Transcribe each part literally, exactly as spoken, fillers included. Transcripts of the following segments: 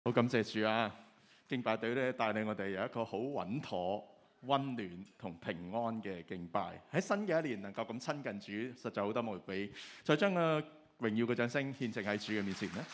好感謝主啊！敬拜隊咧帶領我哋有一個好穩妥、溫暖同平安嘅敬拜。喺新嘅一年能夠咁親近主，實在好得無比。再將個榮耀嘅掌聲獻呈喺主嘅面前咧。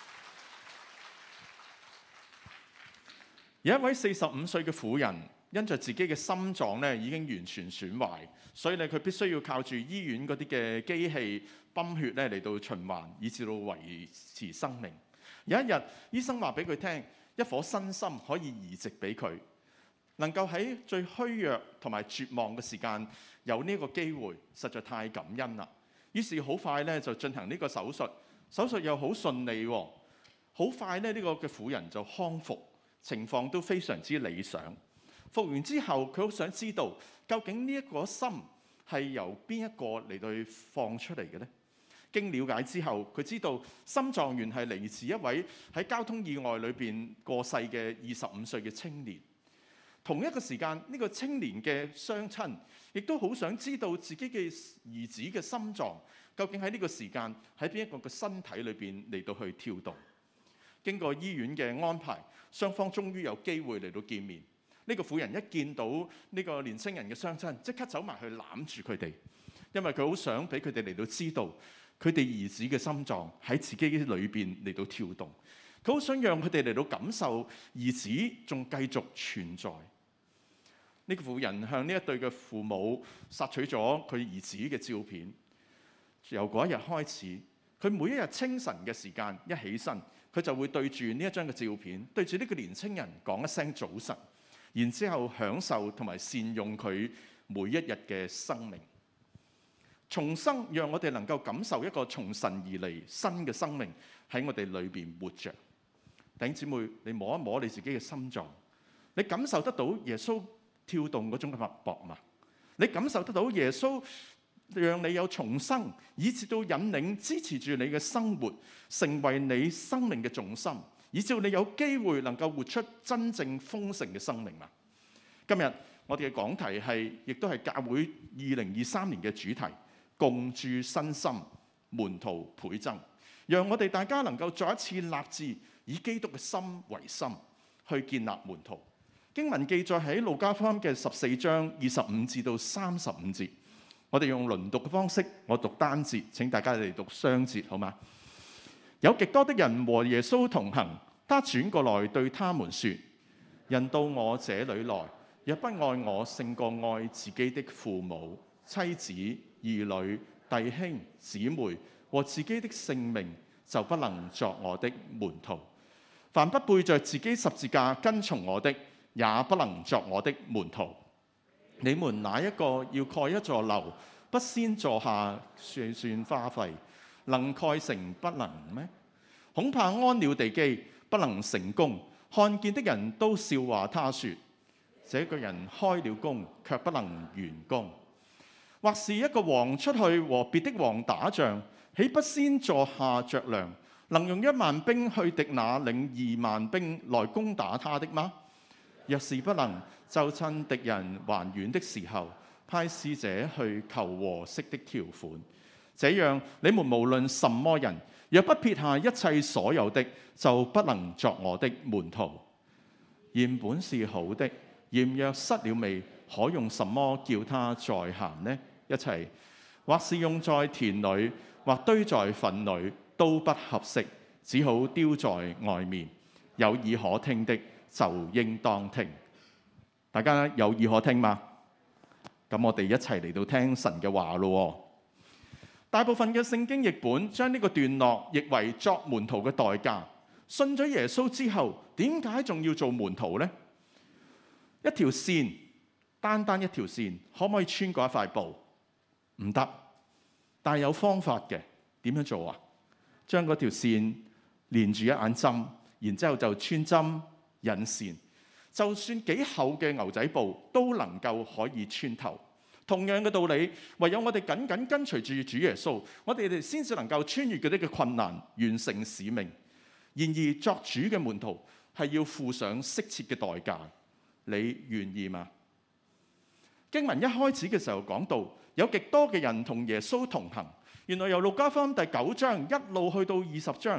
有一位四十五歲嘅婦人，因着自己嘅心臟咧已經完全損壞，所以咧佢必須要靠住醫院嗰啲嘅機器泵血咧嚟到循環，以至到維持生命。有一日，醫生話俾佢聽，一顆新心可以移植俾佢，能夠喺最虛弱同埋絕望嘅時間有呢個機會，實在太感恩啦。於是好快咧就進行呢個手術，手術又好順利喎。好快咧呢個嘅婦人就康復，情況都非常之理想。復完之後，佢好想知道究竟呢一個心係由邊一個嚟到放出嚟嘅呢？經了解之後，佢知道心臟原係嚟自一位喺交通意外裏邊過世嘅二十五歲嘅青年。同一個時間，呢個青年嘅雙親亦都好想知道自己嘅兒子嘅心臟究竟喺呢個時間喺邊一個嘅身體裏邊嚟到去跳動。經過醫院嘅安排，雙方終於有機會嚟到見面。呢個婦人一見到呢個年青人嘅雙親，即刻走埋去攬住佢哋，因為佢好想俾佢哋嚟到知道佢哋兒子嘅心臟喺自己裏邊嚟到跳動。佢好想讓佢哋嚟到感受兒子仲繼續存在。呢個婦人向呢一對嘅父母索取咗佢兒子嘅照片。由嗰一日開始，佢每一日清晨嘅時間一起身，佢就會對住呢一張嘅照片，對住呢個年青人講一聲早晨，然之後享受同埋善用佢每一日嘅生命。重生讓我哋能夠感受一個從神而嚟新嘅生命喺我哋裏邊活着。弟兄姊妹，你摸一摸你自己嘅心臟，你感受得到耶穌跳動嗰種嘅脈搏嘛？你感受得到耶穌讓你有重生，以至到引領支持住你嘅生活，成為你生命嘅重心，以至到你有機會能夠活出真正豐盛嘅生命嘛？今日我哋嘅講題係，亦都係教會二零二三年嘅主題。共築新心，門徒倍增，讓我哋大家能夠再一次立志，以基督嘅心為心，去建立門徒。經文記載喺路加福音嘅十四章二十五至到三十五節，我哋用輪讀嘅方式，我讀單節，請大家嚟讀雙節，好嗎？有極多的人和耶穌同行，他轉過來對他們說：人到我這裏來，若不愛我勝過愛自己的父母、妻子、兒女、弟兄、姊妹和自己的性命，就不能作我的門徒。凡不背着自己十字架跟從我的，也不能作我的門徒。你們哪一個要蓋一座樓，不先坐下算算花費，能蓋成不能咩？恐怕安了地基，不能成功。看見的人都笑話他說：這個人開了工，卻不能完工。或是一個王出去和別的王打仗，豈不先坐下酌量，能用一萬兵去敵那領二萬兵來攻打他的嗎？若是不能，就趁敵人還遠的時候，派使者去求和息的條款。這樣你們無論什麼人，若不撇下一切所有的，就不能作我的門徒。鹽本是好的，鹽若失了味，可用什麼叫它再鹹呢？一齊，或是用在田裏，或堆在糞裏，都不合適，只好丟在外面。有耳可聽的，就應當聽。大家有耳可聽嗎？咁我哋一齊嚟到聽神嘅話咯。大部分嘅聖經譯本將呢個段落譯為作門徒嘅代價。信咗耶穌之後，點解仲要做門徒呢？一條線，單單一條線，可唔可以穿過一塊布？唔得，但係有方法嘅。點樣做啊？將嗰條線連住一眼針，然之後就穿針引線，就算幾厚嘅牛仔布都能夠可以穿透。同樣嘅道理，唯有我哋緊緊跟隨住主耶穌，我哋哋先至能夠穿越嗰啲嘅困難，完成使命。然而作主嘅門徒係要付上適切嘅代價，你願意嗎？經文一開始嘅時候講到，有極多嘅人同耶穌同行。原來由路加福音第九章一路去到二十章，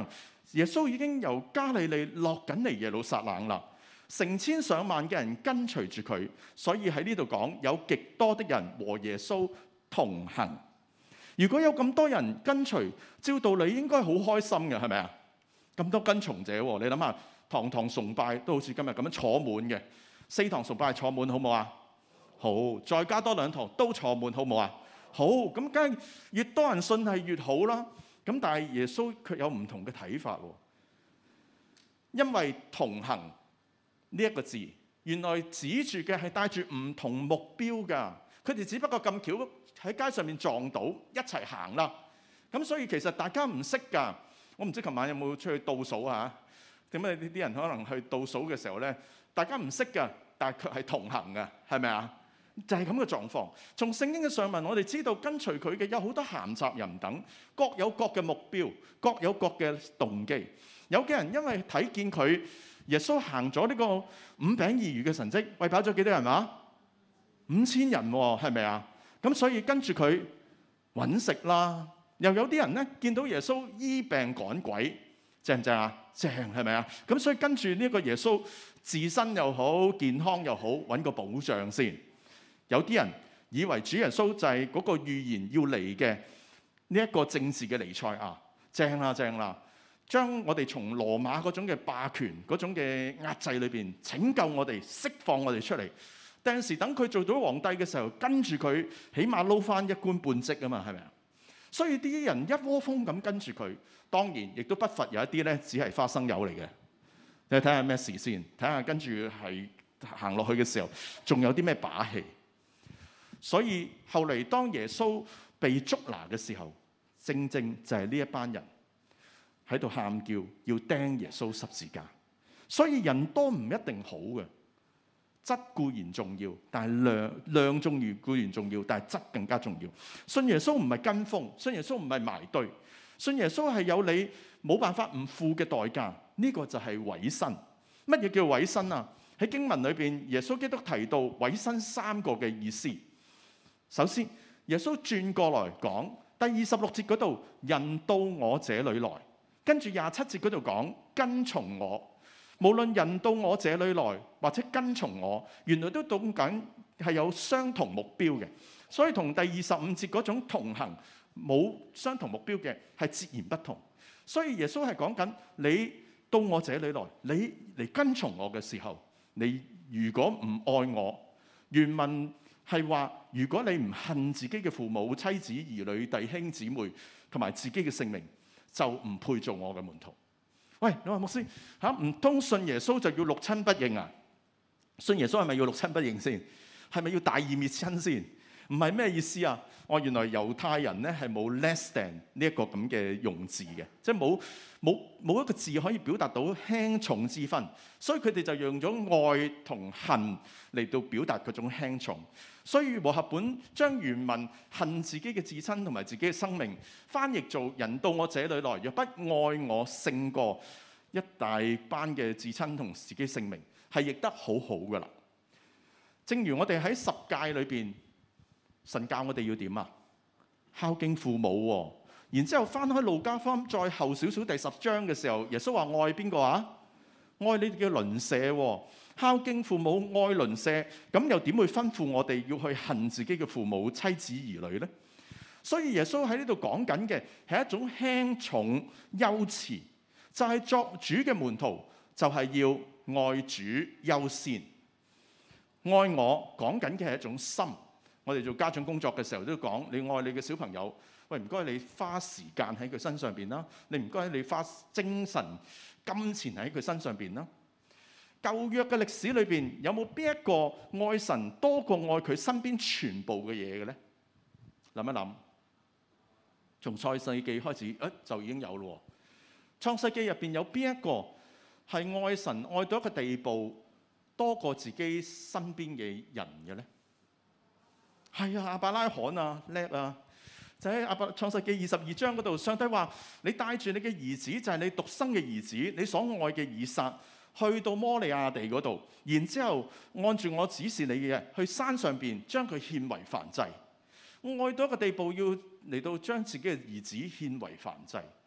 耶穌已經由加利利落緊嚟耶路撒冷啦，成千上萬嘅人跟隨住佢，所以喺呢度講有極多的人和耶穌同行。如果有咁多人跟隨，照道理應該好開心嘅，係咪啊？咁多跟從者，你諗下，堂堂崇拜都好似今日咁樣坐滿嘅，四堂崇拜坐滿好唔好啊？好，再加多兩堂都坐滿好唔好啊？好，咁梗係越多人信係越好啦。咁但係耶穌卻有唔同嘅睇法喎，因為同行呢一個字，原來指住嘅係帶住唔同目標㗎。佢哋只不過咁巧喺街上面撞到一齊行啦。咁所以其實大家唔識㗎。我唔知琴晚有冇出去倒數啊？點解呢啲人可能去倒數嘅時候咧，大家唔識㗎，但係卻係同行㗎，係咪啊？就係咁嘅狀況。從聖經嘅上文，我哋知道跟隨佢嘅有好多閒雜人等，各有各嘅目標，各有各嘅動機。有嘅人因為睇見佢耶穌行咗呢個五餅二魚嘅神蹟，餵飽咗幾多人啊？五千人喎，係咪啊？咁所以跟住佢揾食啦。又有啲人咧見到耶穌醫病趕鬼，正唔正啊？正，係咪啊？咁所以跟住呢個耶穌自身又好，健康又好，揾個保障先。有啲人以為主耶穌就係嗰個預言要嚟嘅呢一個政治嘅彌賽亞，正啦正啦，將我哋從羅馬嗰種嘅霸權、嗰種嘅壓制裏邊拯救我哋、釋放我哋出嚟。第時等佢做到皇帝嘅時候，跟住佢起碼撈翻一官半職啊嘛，係咪啊？所以啲人一窩蜂咁跟住佢，當然亦都不乏有一啲咧，只係花生友嚟嘅。你睇下咩事先，睇下跟住係行落去嘅時候，仲有啲咩把戲。所以後嚟當耶穌被捉拿嘅時候，正正就係呢一班人喺度喊叫，要釘耶穌十字架。所以人多唔一定好嘅，質固然重要，但係量量重要固然重要，但係質更加重要。信耶穌唔係跟風，信耶穌唔係埋堆，信耶穌係有你冇辦法唔付嘅代價。呢個就係委身。乜嘢叫委身啊？喺經文裏邊，耶穌基督提到委身三個嘅意思。首先，耶穌轉過來講第二十六節嗰度，人到我這裏來，跟住廿七節嗰度講跟從我。無論人到我這裏來或者跟從我，原來都講緊係有相同目標嘅。所以同第二十五節嗰種同行冇相同目標嘅係截然不同。所以耶穌係講緊你到我這裏來，你嚟跟從我嘅時候，你如果唔愛我，原文係話如果你唔恨自己嘅父母、妻子、兒女、弟兄姊妹同埋自己嘅性命，就唔配做我嘅門徒。喂，你話牧師嚇，唔通信耶穌就要六親不認啊？信耶穌係咪要六親不認先？係咪要大義滅親先？唔係咩意思啊？我原來猶太人咧係冇 less than 呢一個咁嘅用字嘅，即係冇冇冇一個字可以表達到輕重之分，所以佢哋就用咗愛同恨嚟到表達嗰種輕重。所以和合本將原文恨自己嘅至親同埋自己嘅生命翻譯做人到我這裏來，若不愛我勝過一大班嘅至親同自己性命，係譯得好好噶啦。正如我哋喺十誡裏邊，神教我哋要點啊？孝敬父母喎。然之後翻開路加福音再後少少第十章嘅時候，耶穌話愛邊個啊？愛你哋嘅鄰舍喎。孝敬父母、愛鄰舍，咁又點會吩咐我哋要去恨自己嘅父母、妻子、兒女呢？所以耶穌喺呢度講緊嘅係一種輕重優次，就係、是、作主嘅門徒就係要愛主優先。愛我講緊嘅係一種心。我哋做家長工作嘅時候都講，你愛你嘅小朋友，喂，唔該你花時間喺佢身上邊啦，你唔該你花精神、金錢喺佢身上邊啦。舊約嘅歷史裏邊有冇邊一個愛神多過愛佢身邊全部嘅嘢嘅咧？諗一諗，從創世記開始，誒、哎、就已經有咯。創世記入邊有邊一個係愛神愛到一個地步多過自己身邊嘅人嘅咧？係啊，亞伯拉罕啊，叻啊！就喺亞伯創世記二十二章嗰度，上帝話：你帶住你嘅兒子，就係你獨生嘅兒子，你所愛嘅以撒，去到摩利亞地嗰度，然之後按住我指示你嘅，去山上邊將佢獻為燔祭。愛到一個地步，要嚟到將自己嘅兒子獻為燔祭。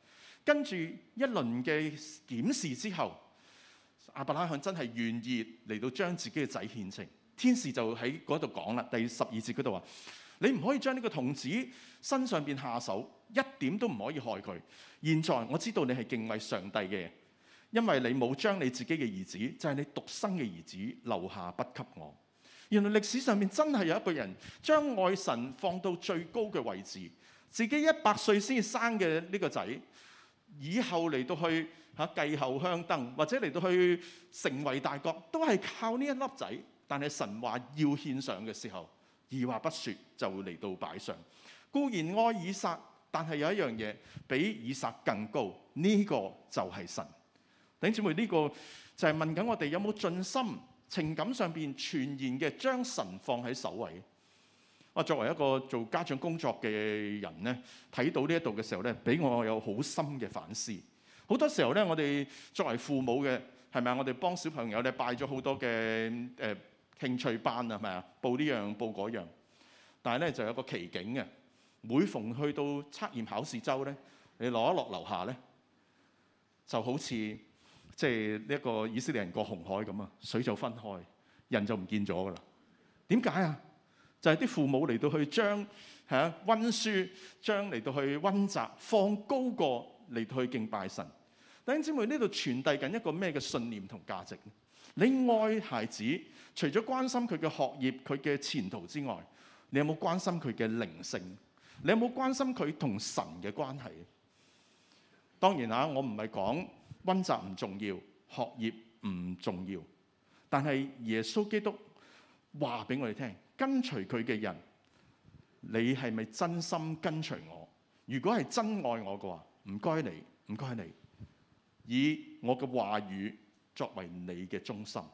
跟住一輪嘅檢視之後，亞伯拉罕真係願意嚟到將自己嘅仔獻呈。天使就喺嗰度講啦，第十二節嗰度話：你唔可以將呢個童子身上邊下手，一點都唔可以害佢。現在我知道你係敬畏上帝嘅，因為你冇將你自己嘅兒子，就係你獨生嘅兒子留下不給我。原來歷史上面真係有一個人將愛神放到最高嘅位置，自己一百歲先生嘅呢個仔，以後嚟到去嚇繼後香燈，或者嚟到去成為大國，都係靠呢一粒仔。但係神話要獻上嘅時候，二話不說就會嚟到擺上。固然愛以撒，但係有一樣嘢比以撒更高，呢、這個就係神。弟兄姊妹，呢、這個就係問緊我哋有冇盡心情感上邊全然嘅將神放喺首位。我作為一個做家長工作嘅人咧，睇到呢一度嘅時候咧，俾我有好深嘅反思。好多時候咧，我哋作為父母嘅係咪啊？我哋幫小朋友咧拜咗好多嘅誒、呃、興趣班啊，係咪啊？報呢樣報嗰樣，但係咧就有個奇景嘅，每逢去到測驗考試週咧，你落一落樓下咧，就好似即係呢一個以色列人過紅海咁啊，水就分開，人就唔見咗噶啦。點解啊？就係、是、啲父母嚟到去將嚇溫書，將嚟到去溫習放高過嚟到去敬拜神。弟兄姊妹，呢度傳遞緊一個咩嘅信念同價值？你愛孩子，除咗關心佢嘅學業、佢嘅前途之外，你有冇關心佢嘅靈性？你有冇關心佢同神嘅關係？當然啊，我唔係講溫習唔重要，學業唔重要，但係耶穌基督話俾我哋聽，跟隨佢嘅人，你係咪真心跟隨我？如果係真愛我嘅話，唔該你，唔該你，以我嘅話語作為你嘅中心。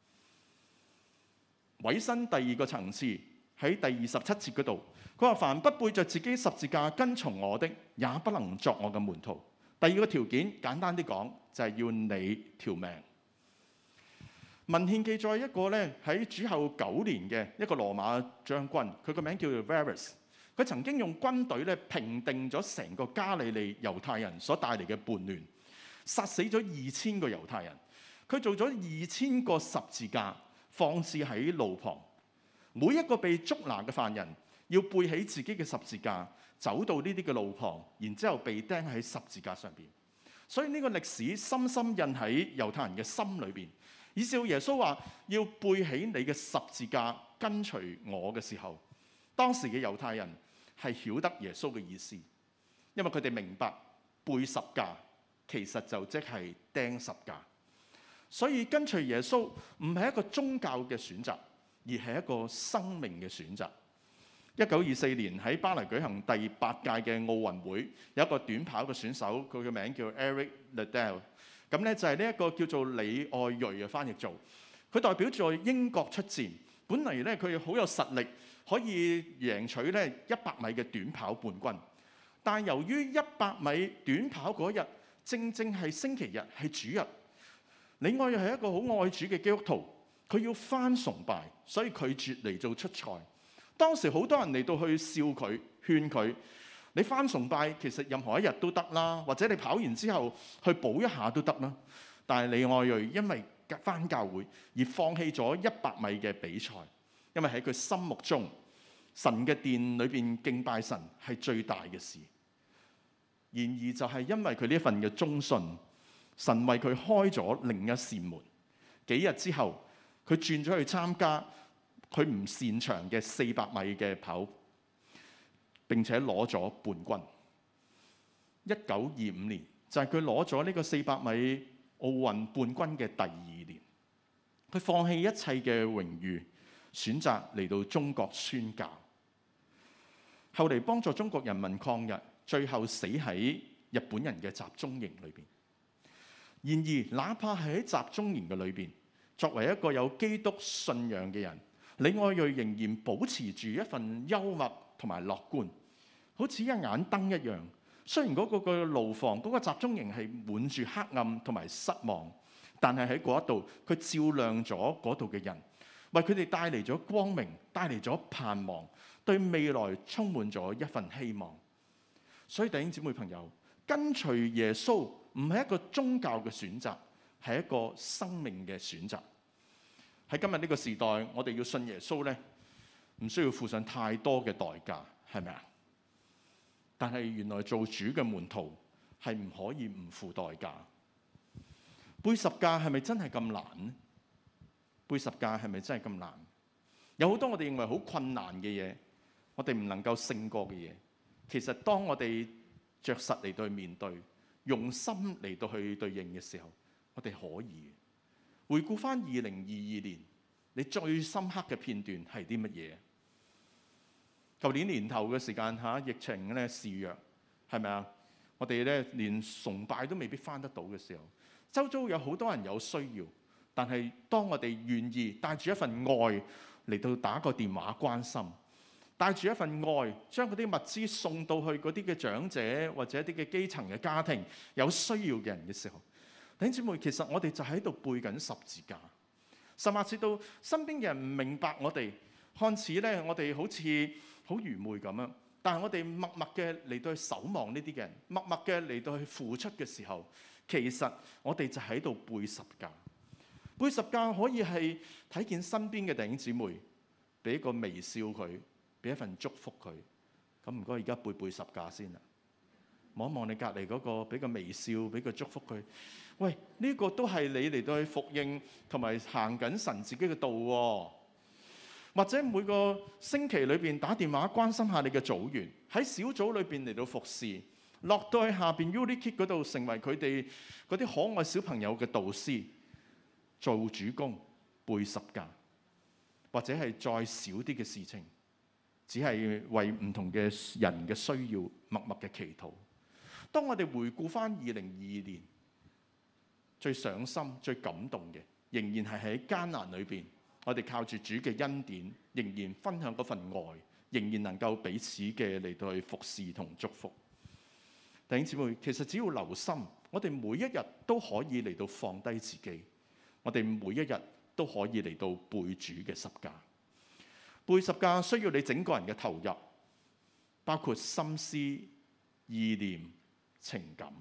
委身第二個層次喺第二十七節嗰度，佢話：凡不背着自己十字架跟從我的，也不能作我嘅門徒。第二個條件，簡單啲講，就係、是、要你條命。文獻記載一個咧喺主後九年嘅一個羅馬將軍，佢個名叫做 Varus。佢曾經用軍隊咧平定咗成個加利利猶太人所帶嚟嘅叛亂，殺死咗二千個猶太人。佢做咗二千個十字架放置喺路旁，每一個被捉拿嘅犯人要背起自己嘅十字架，走到呢啲嘅路旁，然之後被釘喺十字架上邊。所以呢個歷史深深印喺猶太人嘅心裏邊。以至耶穌話要背起你嘅十字架跟隨我嘅時候，當時嘅猶太人係曉得耶穌嘅意思，因為佢哋明白背十架其實就即係釘十架。所以跟隨耶穌唔係一個宗教嘅選擇，而係一個生命嘅選擇。一九二四年喺巴黎舉行第八屆嘅奧運會，有一個短跑嘅選手，佢嘅名叫 Eric Liddell。咁咧就係呢一個叫做李愛銳嘅翻譯做，佢代表在英國出戰。本嚟咧佢好有實力，可以贏取咧一百米嘅短跑冠軍。但係由於一百米短跑嗰日正正係星期日，係主日，李愛銳係一個好愛主嘅基督徒，佢要返崇拜，所以拒絕嚟做出賽。當時好多人嚟到去笑佢、勸佢。你返崇拜其實任何一日都得啦，或者你跑完之後去補一下都得啦。但係李愛銳因為返教會而放棄咗一百米嘅比賽，因為喺佢心目中神嘅殿裏邊敬拜神係最大嘅事。然而就係因為佢呢一份嘅忠信，神為佢開咗另一扇門。幾日之後，佢轉咗去參加佢唔擅長嘅四百米嘅跑，並且攞咗冠軍。一九二五年就係佢攞咗呢個四百米奧運冠軍嘅第二年，佢放棄一切嘅榮譽，選擇嚟到中國宣教。後嚟幫助中國人民抗日，最後死喺日本人嘅集中營裏邊。然而，哪怕係喺集中營嘅裏邊，作為一個有基督信仰嘅人，李愛銳仍然保持住一份幽默同埋樂觀。好似一眼燈一樣，雖然嗰個嘅牢房、嗰個集中營係滿住黑暗同埋失望，但係喺嗰一度，佢照亮咗嗰度嘅人，為佢哋帶嚟咗光明，帶嚟咗盼望，對未來充滿咗一份希望。所以弟兄姊妹朋友， 跟隨耶穌唔係一個宗教嘅選擇，係一個生命嘅選擇。喺今日呢個時代，我哋要信耶穌呢，唔需要付上太多嘅代價，係咪啊？但係原來做主嘅門徒係唔可以唔付代價。背十架係咪真係咁難呢？背十架係咪真係咁難？有好多我哋認為好困難嘅嘢，我哋唔能夠勝過嘅嘢，其實當我哋着實嚟到去面對，用心嚟到去對應嘅時候，我哋可以。回顧翻二零二二年，你最深刻嘅片段係啲乜嘢？舊年年頭嘅時間嚇，疫情咧肆虐，係咪啊？我哋咧連崇拜都未必翻得到嘅時候，周遭有好多人有需要，但係當我哋願意帶住一份愛嚟到打個電話關心，帶住一份愛將嗰啲物資送到去嗰啲嘅長者或者一啲嘅基層嘅家庭有需要嘅人嘅時候，弟兄姊妹，其實我哋就喺度背緊十字架，甚至到身邊嘅人唔明白我哋，看似咧我哋好似好愚昧咁樣，但係我哋默默嘅嚟到去守望呢啲嘅人，默默嘅嚟到去付出嘅時候，其實我哋就喺度背十架。背十架可以係睇見身邊嘅弟兄姊妹，俾一個微笑佢，俾一份祝福佢。咁唔該，而家背背十架先啦。望一望你隔離嗰個，俾個微笑，俾個祝福佢。喂，呢個都係你嚟到去服應同埋行緊神自己嘅道喎。或者每個星期裏邊打電話關心下你嘅組員，喺小組裏邊嚟到服侍，落到去下邊 UniKid 嗰度成為佢哋嗰啲可愛小朋友嘅導師，做主工，背十架，或者係再少啲嘅事情，只係為唔同嘅人嘅需要默默嘅祈禱。當我哋回顧翻二零二二年，最上心、最感動嘅，仍然係喺艱難裏邊，我哋靠住主嘅恩典，仍然分享嗰份愛，仍然能夠彼此嘅嚟到去服侍同祝福。弟兄姊妹，其實只要留心，我哋每一日都可以嚟到放低自己，我哋每一日都可以嚟到背主嘅十架。背十架需要你整個人嘅投入，包括心思、意念、情感。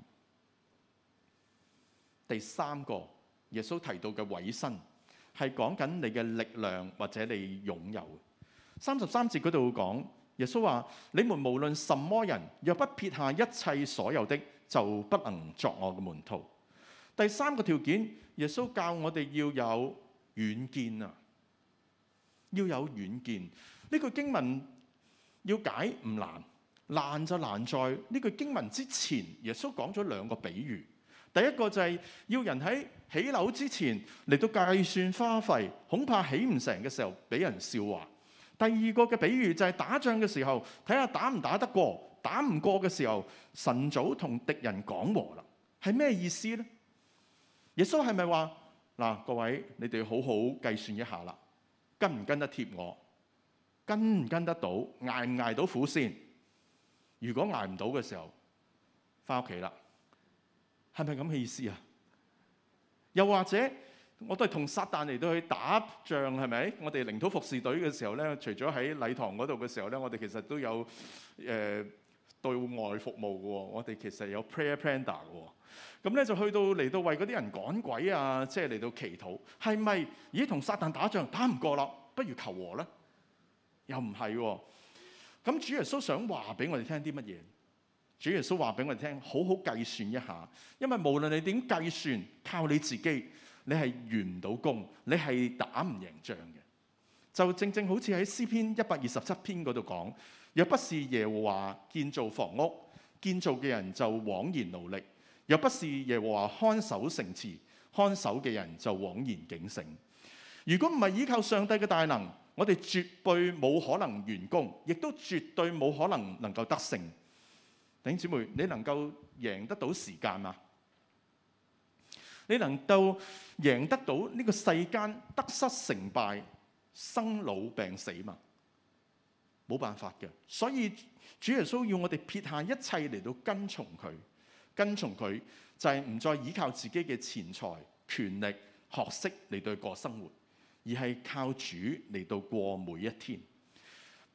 第三個，耶穌提到嘅委身，係講緊你嘅力量或者你擁有。三十三節嗰度講，耶穌話：你們無論什麼人，若不撇下一切所有的，就不能作我嘅門徒。第三個條件，耶穌教我哋要有遠見啊，要有遠見。呢句經文要解唔難，難就難在呢句經文之前，耶穌講咗兩個比喻。第一個就係要人喺起樓之前嚟到計算花費，恐怕起唔成嘅時候俾人笑話。第二個嘅比喻就係打仗嘅時候，睇下打唔打得過，打唔過嘅時候，晨早同敵人講和啦。係咩意思呢？耶穌係咪話嗱，各位你哋好好計算一下啦，跟唔跟得貼我，跟唔跟得到，捱唔捱到苦先？如果捱唔到嘅時候，翻屋企啦。係咪咁嘅意思啊？又或者我都係同撒旦嚟到去打仗，係咪？我哋靈土服侍隊嘅時候咧，除咗喺禮堂嗰度嘅時候咧，我哋其實都有誒、呃、對外服務嘅喎。我哋其實有 prayer planner 嘅喎。咁咧就去到嚟到為嗰啲人趕鬼啊，即係嚟到祈禱。係咪？咦，同撒旦打仗打唔過啦，不如求和咧？又唔係喎。咁主耶穌想話俾我哋聽啲乜嘢？主耶穌話俾我哋聽，好好計算一下，因為無論你點計算，靠你自己，你係完唔到工，你係打唔贏仗嘅。就正正好似喺詩篇一百二十七篇嗰度講，若不是耶和華建造房屋，建造嘅人就枉然勞力；若不是耶和華看守城池，看守嘅人就枉然警醒。如果唔係依靠上帝嘅大能，我哋絕對冇可能完工，亦都絕對冇可能能夠得勝。弟兄姊妹，你能夠贏得到時間嗎？你能夠贏得到呢個世間得失成敗、生老病死嗎？冇辦法嘅。所以主耶穌要我哋撇下一切嚟到跟從佢，跟從佢就係唔再依靠自己嘅錢財、權力、學識嚟到過生活，而係靠主嚟到過每一天。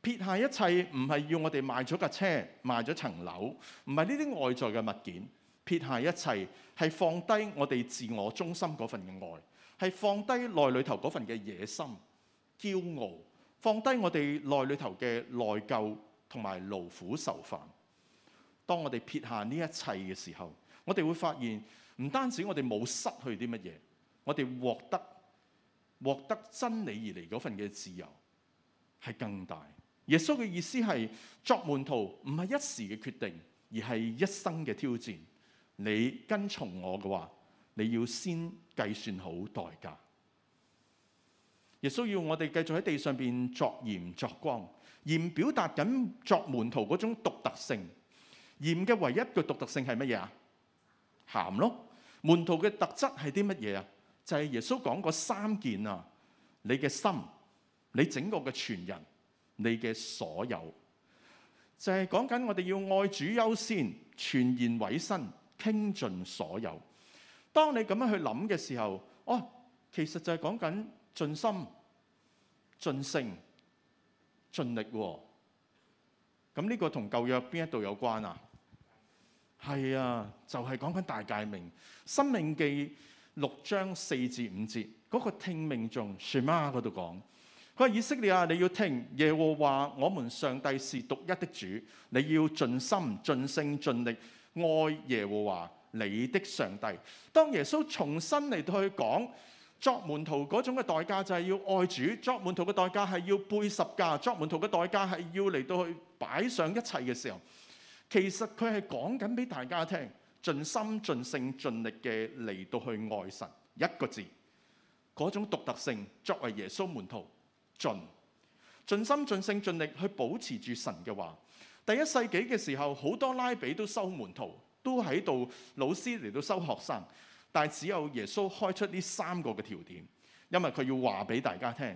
撇下一切唔係要我哋賣咗架車、賣咗層樓，唔係呢啲外在嘅物件。撇下一切係放低我哋自我中心嗰份嘅愛，係放低內裏頭嗰份嘅野心、驕傲，放低我哋內裏頭嘅內疚同埋勞苦愁煩。當我哋撇下呢一切嘅時候，我哋會發現唔單止我哋冇失去啲乜嘢，我哋獲得獲得真理而嚟嗰份嘅自由係更大。耶穌嘅意思係作門徒唔係一時嘅決定，而係一生嘅挑戰。你跟從我嘅話，你要先計算好代價。耶穌要我哋繼續喺地上邊作鹽作光，鹽表達緊作門徒嗰種獨特性。鹽嘅唯一嘅獨特性係乜嘢啊？鹹咯。門徒嘅特質係啲乜嘢啊？就係、是、耶穌講過三件啊，你嘅心，你整個嘅全人，你嘅所有，就係講緊我哋要愛主優先，全然委身，傾盡所有。當你咁樣去諗嘅時候，哦，其實就係講緊盡心、盡性、盡力喎。咁呢個同舊約邊一度有關啊？係啊，就係講緊大誡命，申命記六章四至五節嗰個聽命頌 Shema 嗰度講。佢話以色列啊，你要聽耶和華我們上帝是獨一的主，你要盡心、盡性、盡力愛耶和華你的上帝。當耶穌重新嚟到去講作門徒嗰種嘅代價，就係要愛主；作門徒嘅代價係要背十架；作門徒嘅代價係要嚟到去擺上一切嘅時候，其實佢係講緊俾大家聽，盡心、盡性、盡力嘅嚟到去愛神，一個字，嗰種獨特性作為耶穌門徒。盡盡心盡性盡力去保持住神嘅話。第一世紀嘅時候，好多拉比都收門徒，都喺度老師嚟到收學生，但係只有耶穌開出呢三個嘅條件，因為佢要話俾大家聽，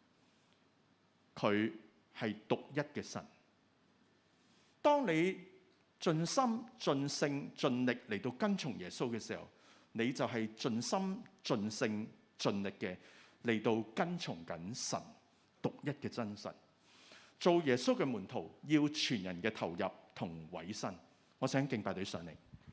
佢係獨一嘅神。當你盡心盡性盡力嚟到跟從耶穌嘅時候，你就係盡心盡性盡力嘅嚟到跟從緊神獨一嘅真神。做耶穌嘅門徒要全人嘅投入同委身。我請敬拜隊上嚟。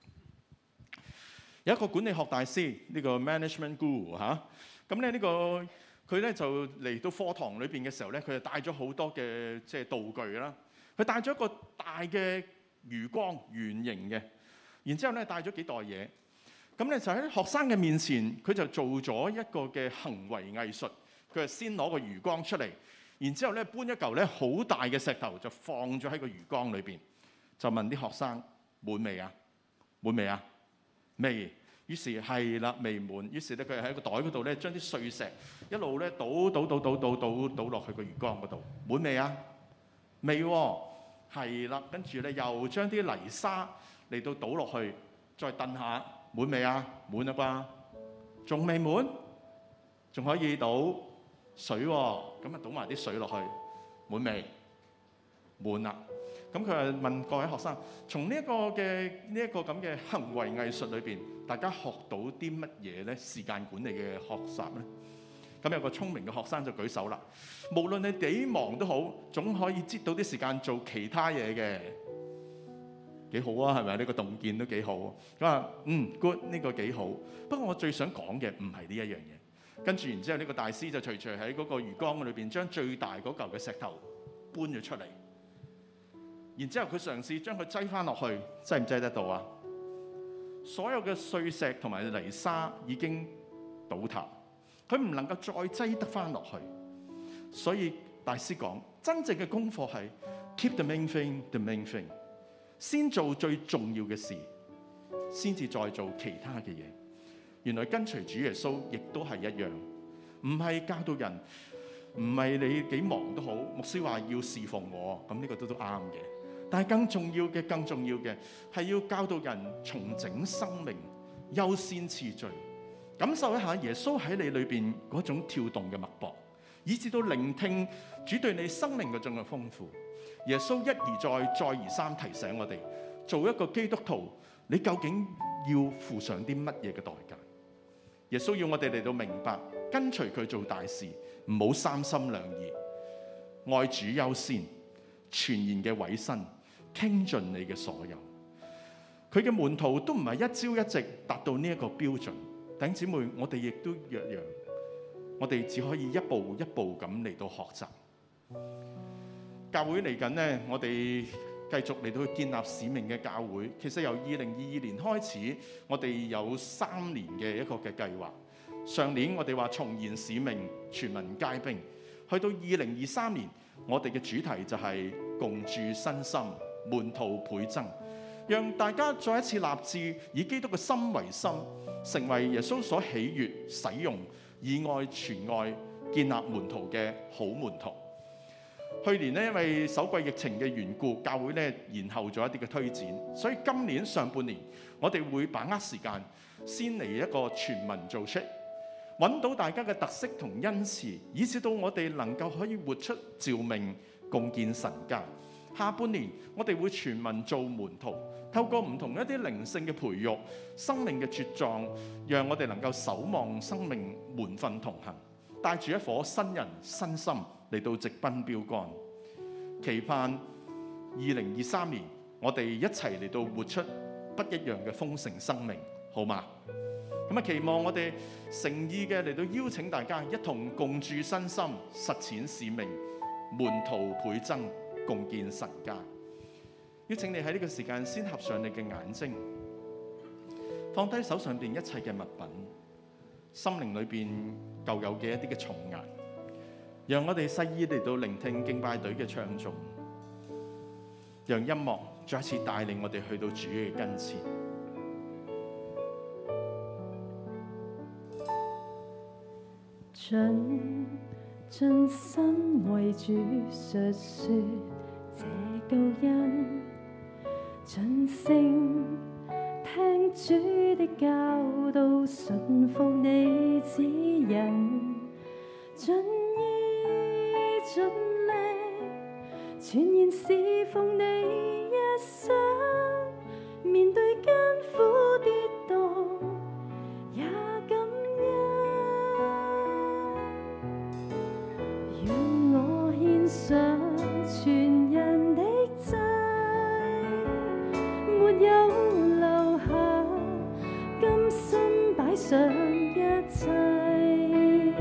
有一個管理學大師，呢、這個 management guru 嚇、啊，咁咧呢個佢咧就嚟到課堂裏邊嘅時候咧，佢就帶咗好多嘅即係道具啦。佢帶咗一個大嘅魚缸，圓形嘅，然之後咧帶咗幾袋嘢。咁咧就喺學生嘅面前，佢就做咗一個嘅行為藝術。佢就先攞個魚缸出嚟，然之後咧搬一嚿咧好大嘅石頭就放咗喺個魚缸裏邊，就問啲學生滿未啊？滿未啊？未。於是係啦，未滿。於是咧佢喺個袋嗰度咧將啲碎石一路咧倒倒倒倒倒倒倒落去個魚缸嗰度。滿未啊？未喎。係啦，跟住咧又將啲泥沙嚟到倒落去，再燉下。滿未啊？滿啦啩？仲未滿？仲可以倒水喎，咁啊倒埋啲水落去，滿未？滿啦。咁佢就問各位學生，從呢一個嘅呢一個咁嘅行為藝術裏邊，大家學到啲乜嘢咧？時間管理嘅學習咧？咁有個聰明嘅學生就舉手啦。無論你幾忙都好，總可以擠到啲時間做其他嘢嘅，幾好啊？係咪？呢個洞見都幾好。佢話嗯 good， 呢個幾好。不過我最想講嘅唔係呢一樣嘢。跟住然之後，呢個大師就隨隨喺嗰個魚缸裏邊將最大嗰嚿嘅石頭搬咗出嚟。然之後佢嘗試將佢擠翻落去，擠唔擠得到啊？所有嘅碎石同埋泥沙已經倒塌，佢唔能夠再擠得翻落去。所以大師講，真正嘅功課係 keep the main thing the main thing， 先做最重要嘅事，先至再做其他嘅嘢。原來跟隨主耶穌亦都係一樣，唔係教導人，唔係你幾忙都好，牧師話要侍奉我，咁呢個都都啱嘅。但係更重要嘅，更重要嘅係要教導人重整生命，優先次序，感受一下耶穌喺你裏邊嗰種跳動嘅脈搏，以至到聆聽主對你生命嗰種嘅豐富。耶穌一而再，再而三提醒我哋，做一個基督徒，你究竟要付上啲乜嘢嘅代價？耶穌要我哋嚟到明白，跟隨佢做大事，唔好三心兩意，愛主優先， 全然嘅委身，傾盡你嘅所有。佢嘅門徒都唔係一朝一夕達到呢一個標準。弟兄姊妹，我哋亦都一樣，我哋只可以一步一步咁嚟到學習。教會嚟緊呢，我哋繼續嚟到去建立使命嘅教會。其實由二零二二年開始，我哋有三年嘅一個嘅計劃。上年我哋話重燃使命，全民皆兵。去到二零二三年，我哋嘅主題就係共築新心，門徒倍增，讓大家再一次立志以基督嘅心為心，成為耶穌所喜悅使用，以愛傳愛，建立門徒嘅好門徒。去年呢，因為首季疫情嘅緣故，教會呢延後咗一啲嘅推展，所以今年上半年我哋會把握時間，先嚟一個全民做 check， 揾到大家嘅特色同恩賜，以至到我哋能夠可以活出召命，共建神家。下半年我哋會全民做門徒，透過唔同一啲靈性嘅培育、生命嘅茁壯，讓我哋能夠守望生命門訓同行，帶住一顆新人新心嚟到直奔標杆。期盼二零二三年我哋一齊嚟到活出不一樣嘅豐盛生命，好嗎？咁啊，期望我哋誠意嘅嚟到邀請大家一同共築新心，實踐使命，門徒倍增，共建神家。邀請你喺呢個時間先合上你嘅眼睛，放低手上邊一切嘅物品，心靈裏邊舊有嘅一啲嘅重壓，讓我哋細意嚟到聆聽敬拜隊嘅唱頌，讓音樂再一次帶領我哋去到主嘅跟前。 盡盡心為主述說這救恩，盡性聽主的教導，順服你指引，盡意盡力全然侍奉你一生，面對艱苦跌宕也感恩，讓我獻上全人的祭，沒有留下，甘心擺上一切，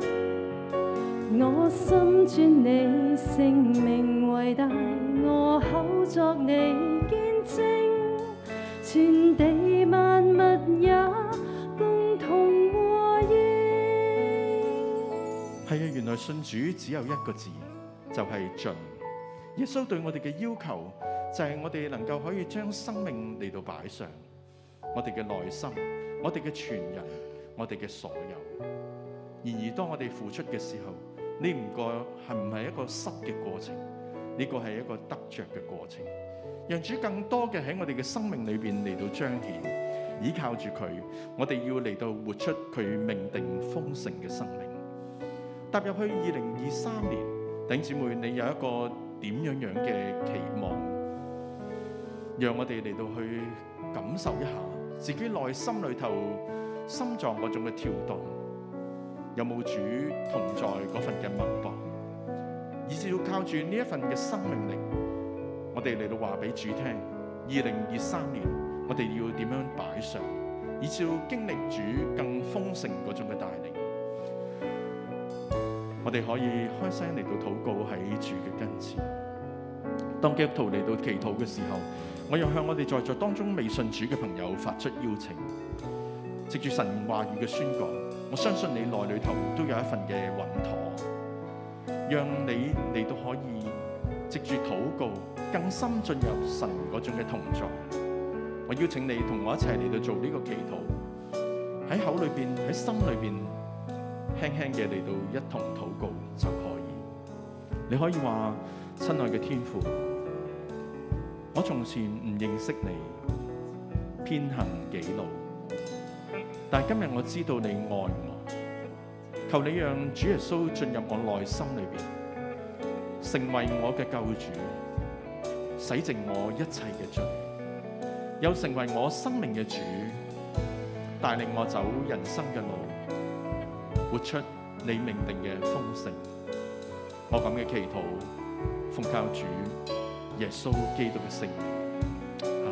我心尊你聖名為大，我口作你見證，全地萬物也共同和應。 係啊，原來信主只有一個字，就係盡。耶穌對我哋嘅要求就係我哋能夠可以將生命嚟到擺上，我哋嘅內心，我哋嘅全人，我哋嘅所有。然而當我哋付出嘅時候，呢唔個係唔係一個失嘅過程？呢個係一個得着嘅過程，讓主更多嘅喺我哋嘅生命裏邊嚟到彰顯，依靠住佢，我哋要嚟到活出佢命定豐盛嘅生命。踏入去二零二三年，弟兄姊妹，你有一個點樣樣嘅期望？讓我哋嚟到去感受一下自己內心裏頭心臟嗰種嘅跳動，有冇主同在嗰份嘅脈搏？以至要靠住呢一份嘅生命力，我哋嚟到話俾主聽，二零二三年我哋要點樣擺上，以至要經歷主更豐盛嗰種嘅帶領。我哋可以開聲嚟到禱告喺主嘅跟前。當基督徒嚟到祈禱嘅時候，我又向我哋在座當中未信主嘅朋友發出邀請，藉住神話語嘅宣講，我相信你內裏頭都有一份嘅穩妥，讓你嚟到可以藉住禱告更深進入神嗰種嘅同在。我邀請你同我一齊嚟到做呢個祈禱，喺口裏邊喺心裏邊輕輕嘅嚟到一同禱告就可以。你可以話：親愛嘅天父，我從前唔認識你，偏行己路，但今日我知道你愛我，求你讓主耶穌進入我內心裏邊，成為我嘅救主，洗淨我一切嘅罪，又成為我生命嘅主，帶領我走人生嘅路，活出你命定嘅豐盛。我咁嘅祈禱奉靠主耶穌基督嘅聖名。啊，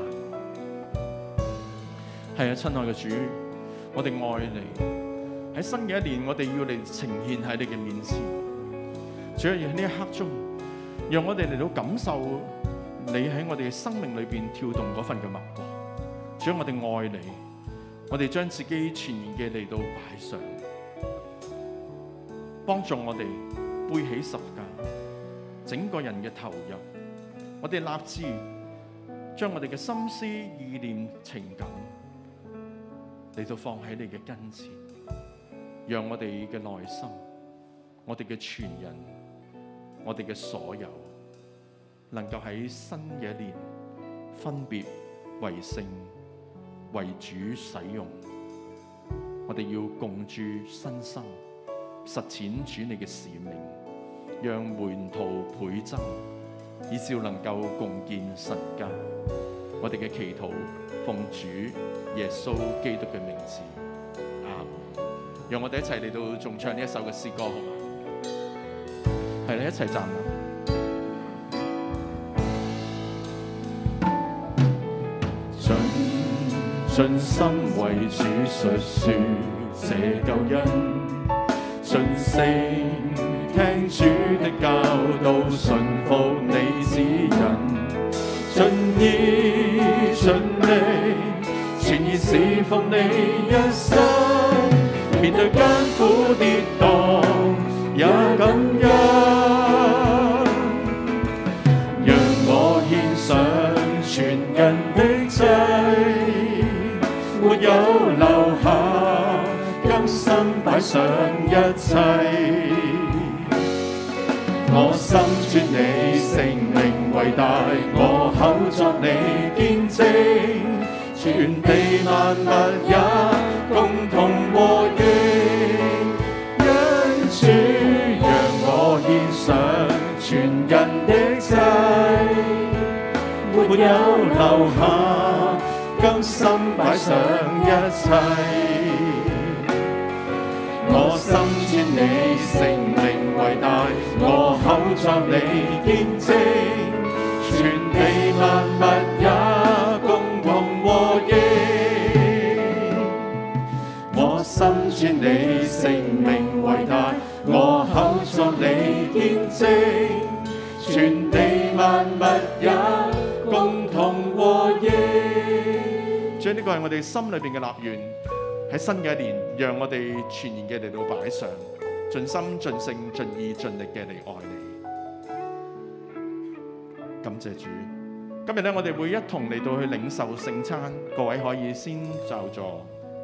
係啊，親愛嘅主，我哋愛你。喺新嘅一年，我哋要嚟呈現喺你嘅面前。主啊，喺呢一刻中，讓我哋嚟到感受你喺我哋嘅生命裏邊跳動嗰份嘅脈搏。主啊，我哋愛你，我哋將自己全然嘅嚟到擺上，幫助我哋背起十架，整個人嘅投入。我哋立志將我哋嘅心思、意念、情感嚟到放喺你嘅跟前，讓我哋嘅內心、我哋嘅全人、我哋嘅所有，能夠喺新嘅一年分別為聖、為主使用。我哋要共築新生，實踐主你嘅使命，讓門徒倍增，以致能夠共建神家。我哋嘅祈禱奉主耶穌基督嘅名字，阿們。讓我哋一齊嚟到重唱呢一首嘅詩歌，好嘛？係啦，一齊站立。盡盡心為主述說這救恩，盡性聽主的教導，順服你指引，盡意盡力，全意侍奉你一生。面對艱苦跌宕也感恩，讓我獻上全人的祭，沒有留下，甘心擺上一切。我心尊你聖名為大，我口作你見證，全地萬物也共同和應。因主讓我獻上全人的祭，沒有留下，甘心擺上一切。我心尊你聖名為大，我口作你見證，全地萬物也共同和應。我心尊你聖名為大，我口作你見證，全地萬物也共同和應。將呢個係我哋心裏邊嘅立願。喺新嘅一年，讓我哋全然嘅嚟到擺上，盡心盡性盡意盡力嘅嚟愛你。感謝主，今日咧我哋會一同嚟到去領受聖餐，各位可以先就座。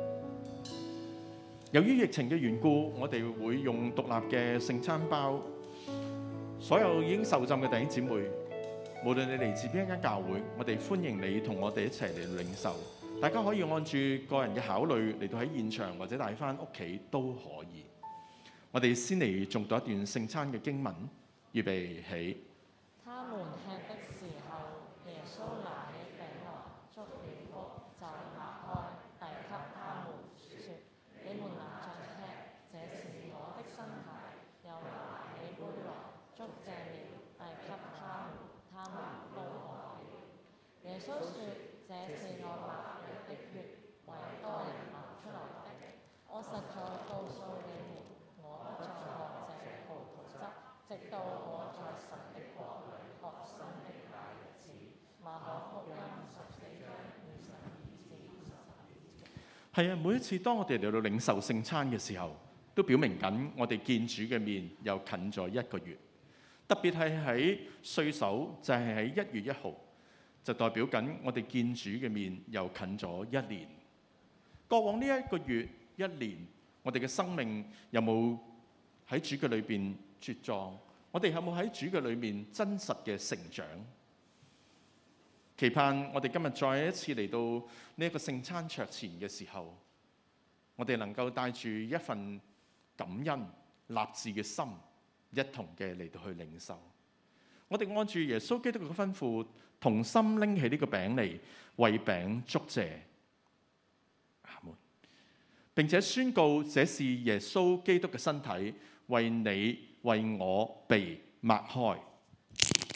由於疫情嘅緣故，我哋會用獨立嘅聖餐包。所有已經受浸嘅弟兄姊妹，無論你嚟自邊一間教會，我哋歡迎你同我哋一齊嚟領受。大家可以按住個人嘅考慮嚟到喺現場或者帶翻屋企都可以。我哋先嚟誦讀一段聖餐嘅經文，預備起。 他們吃的時候，耶穌拿起餅來，祝了福，就擘開，遞給他們，說：你們拿着吃，這是我的身體。又拿起杯來，祝謝了，遞給他們，他們都喝了。耶穌說：這是我流的血，為多人流出來的。我實在告訴你們，我不再喝這葡萄汁，直到我在神的國裏喝新的那日子。馬可福音十四章二十二至二十二節。 係啊，每一次當我哋嚟到領受聖餐嘅時候，都表明緊我哋見主嘅面又近咗一個月。特別係喺歲首，就係喺一月一號。就代表緊我哋見主嘅面又近咗一年。過往呢一個月一年，我哋嘅生命有冇喺主嘅裏邊茁壯？我哋有冇喺主嘅裏面真實嘅成長？期盼我哋今日再一次嚟到呢一個聖餐桌前嘅時候，我哋能夠帶住一份感恩立志嘅心，一同嘅嚟到去領受。我哋按住耶穌基督嘅吩咐，同心拎起呢個餅嚟，為餅祝謝，阿們，並且宣告這是耶穌基督嘅身體，為你為我被擘開。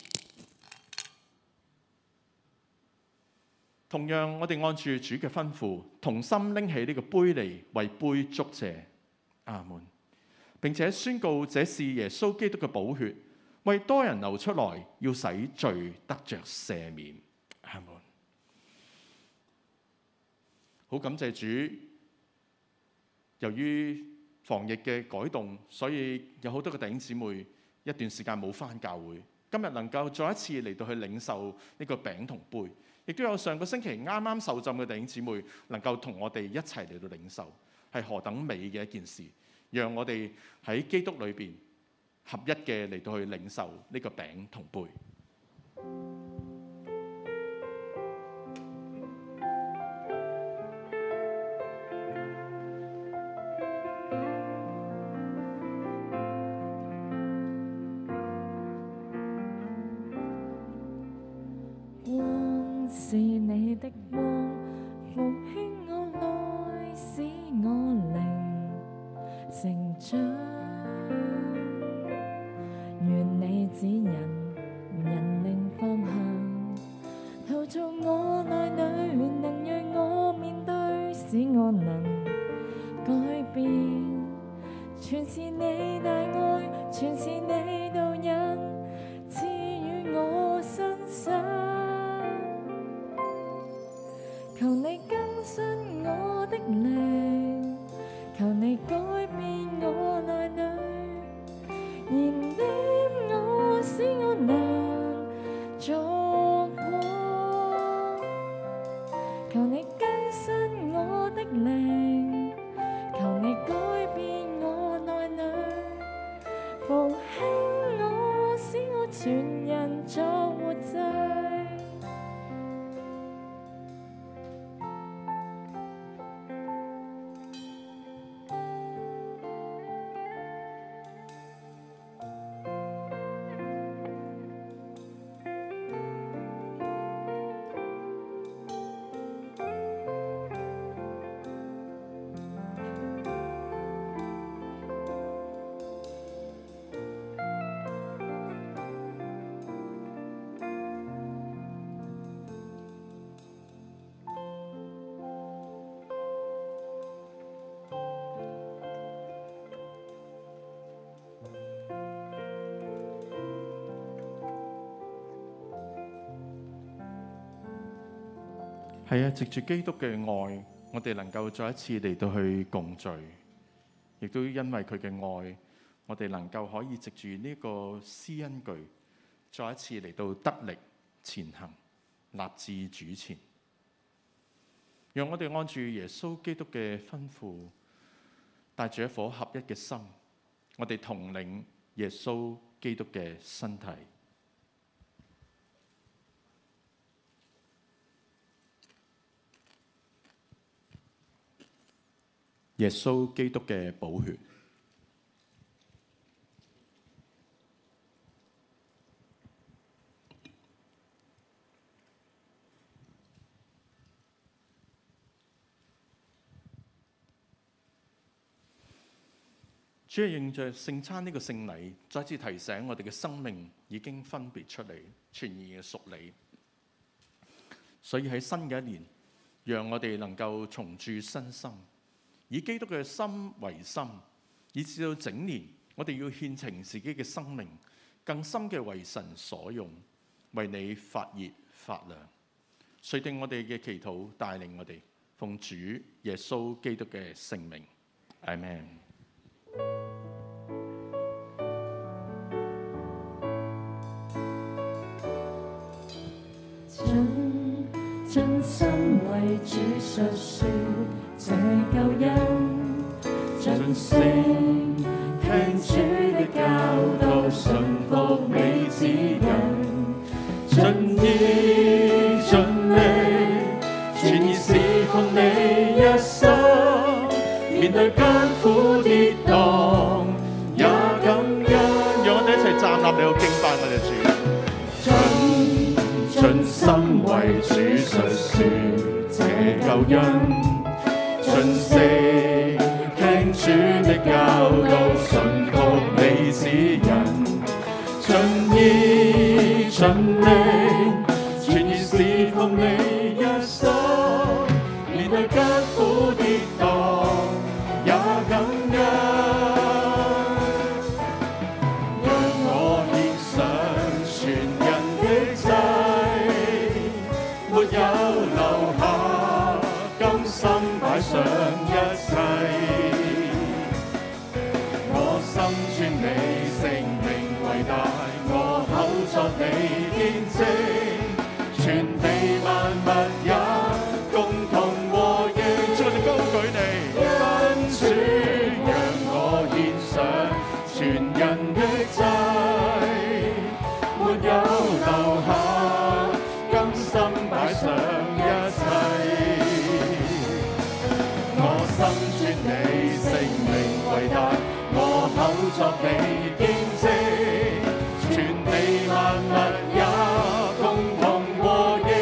同樣，我哋按住主嘅吩咐，同心拎起呢個杯嚟，為杯祝謝。阿門。並且宣告這是耶穌基督嘅寶血，為多人流出來，要使罪得着赦免。阿門。好感謝主，由於防疫嘅改動，所以有好多嘅弟兄姊妹一段時間冇返教會，今日能夠再一次嚟到去領受呢個餅同杯，亦都有上個星期啱啱受浸嘅弟兄姊妹能夠同我哋一齊嚟到領受，係何等美嘅一件事！讓我哋喺基督裏邊合一嘅嚟到去領受呢個餅同杯。 光是你的光，復興我內，使我靈成長。願你指引人令方向，陶造我內裏，能讓我面對，使我能改變。全是你大愛，全是你導引，賜予我身心。求你更新我的靈，求你改變我內裏，燃點我，使我能作光。求你更新我的靈，求你改變我內裏，復興我，使我全人作活祭。 係啊，藉住基督嘅愛，我哋能夠再一次嚟到去共聚，亦都因為佢嘅愛，我哋能夠可以藉住呢個施恩具，再一次嚟到得力前行，立志主前。讓我哋按住耶穌基督嘅吩咐，帶住一顆合一嘅心，我哋同領耶穌基督嘅身體。耶穌基督嘅寶血，主係應着聖餐呢個聖禮，再次提醒我哋嘅生命已經分別出嚟，全然嘅屬你。所以喺新嘅一年，讓我哋能夠重鑄新心。以基督嘅心為心，以至到整年，我哋要獻呈自己嘅生命，更深嘅為神所用，為你發熱發亮。垂聽我哋嘅祈禱，帶領我哋奉主耶穌基督嘅聖名，阿們。 盡盡心為主述說這救恩，盡性聽主的教導，順服你指引，盡意盡力，全意侍奉你一生，面對艱苦跌宕也感恩。 讓我哋一齊站立嚟到敬拜我哋主。 盡盡心為主述說這救恩，盡性聽主的教尊你聖名為大，我口作你見證，全地萬物也共同和應。主我哋高舉你，因主讓我獻上全人的祭，沒有留下，甘心擺上一切。我心尊你聖名為大，我口作你見證，全地萬物也共同和應。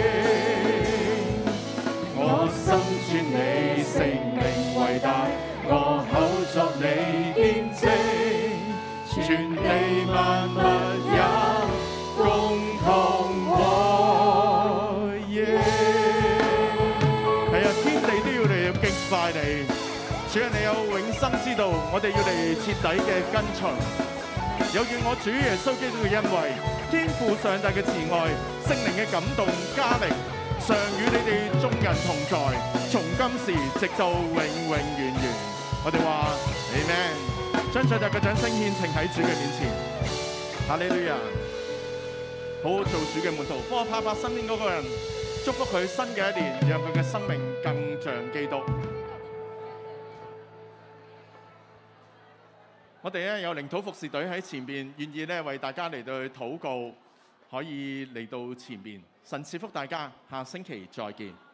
我心尊你聖名為大，我口作你見證，全地萬物也共同和應。係啊，天地都要嚟敬拜你。主啊，你有永生之道，我哋要嚟徹底嘅跟隨。有願我主耶穌基督嘅恩惠、天父上帝嘅慈愛、聖靈嘅感動加力，常與你哋眾人同在，從今時直到永永遠遠。我哋話Amen，將最大嘅掌聲獻呈喺主嘅面前。哈利路亞！好好做主嘅門徒，幫我拍拍身邊嗰個人，祝福佢新嘅一年，讓佢嘅生命更像基督。我哋咧有靈土服侍隊喺前邊，願意咧為大家嚟到去禱告，可以嚟到前邊。神賜福大家，下星期再見。